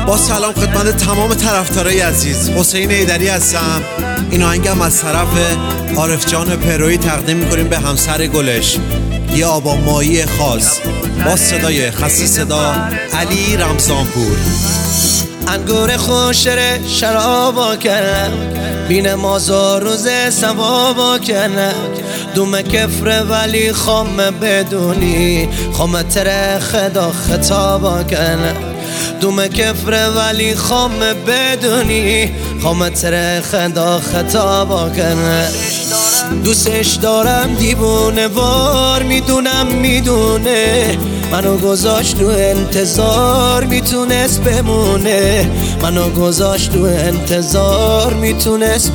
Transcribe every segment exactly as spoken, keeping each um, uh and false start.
با سلام خدمت تمام طرفدارای عزیز، حسین ایدری هستم. این آهنگم از طرف عارف جان پرویی تقدیم میکنیم به همسر گلش، یه آبا مایی خاص، با صدای خسته صدا علی رمضانپور. انگور خوشره شرابا کنه، بین مازا روز سوابا کنه، دوم کفره ولی خامه بدونی، خامه تره خدا خطابا کنه، دوم کفره ولی خامه بدونی، خامه تره خدا خطابا کنه. دوستش دارم دیوونه وار، میدونم میدونه منو گذاشت تو انتظار، میتونست بمونه منو گذاشت تو انتظار، میتونست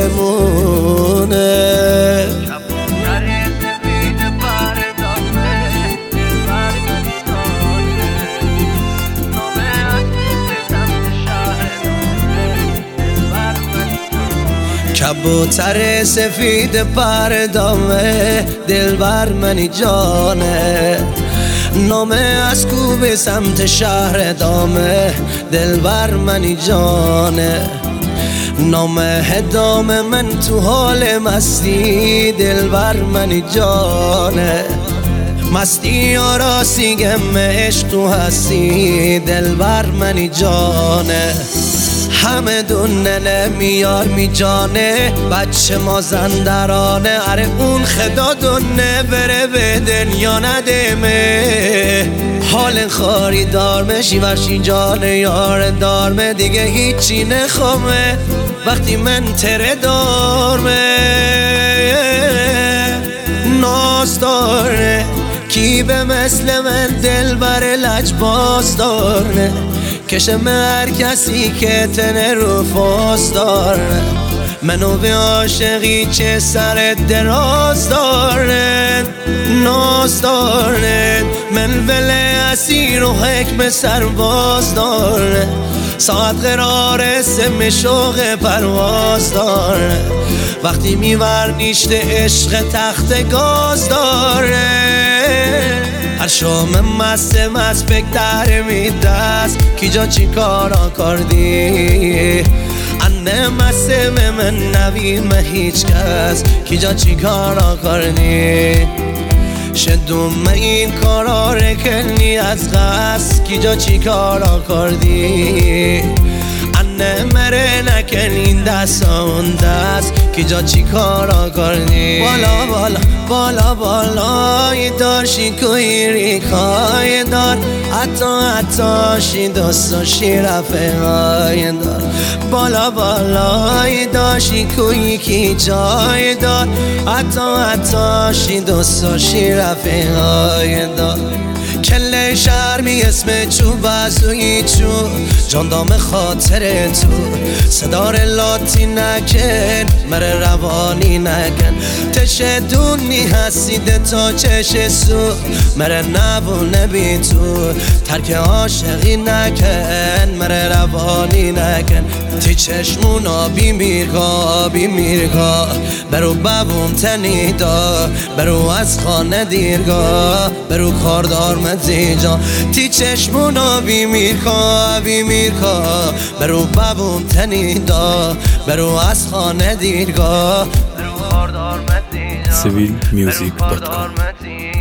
بمونه. کبوتر سفید پردامه، دلبر منی جانه، نامه از کوب سمت شهر دامه، دلبر منی جانه، نامه دام من تو حال مستی، دلبر منی جانه، مستی آراسی گم عشق تو هستی، دلبر منی جانه. همه دونه میار می جانه، بچه مازندرانه، اره اون خدا دونه بره به دنیا ندمه، حال خاری دارمه، شیورشی جانه یار دارمه، دیگه هیچی نخوامه وقتی من تره دارمه. ناز داره کی به مثل من دل بر لجباز داره، کشم هر کسی که تنه رو فاز داره، منو به عاشقی چه سر دراز داره. ناز داره من وله اسیر و حکم سرباز داره، ساعت قرار سم شوق پرواز داره، وقتی میور نیشت عشق تخت گاز داره. هر شام مست مست بگدر میدست کی جا چی کارا کردی، انه مست من نویم هیچ کس کی جا چی کارا کردی، شدوم این کارا رکنی از غص کی جا چی کارا کردی، انه مره نکن این دست اون دست کی جا چی کارا کردی. بالا بالا بالا بالای داشی کوی ریکای دار، حتی حتی شی دوستاشی رفقای دار، بالا بالای داشی کوی کی جای دار، حتی حتی شی دوستاشی رفقای دار. کله شرمی اسم چو بازوی چو، جاندام خاطر تو، صدار لاتی نکن مره روانی نکن، تشدونی هستید تا چش سو، مره نبونه بی تو، ترک عاشقی نکن مره روانی نکن، تی چشمون آبی میرگا آبی میرگا، برو ببوم تنیدا، برو از خانه دیرگاه، برو کاردار مزیجا، تی چشمون آبی میرگا آبی میرگا، برو ببوم تنیدا، برو از خانه دیرگاه، برو کاردار مزیجا. سیویل میوزیک دات کام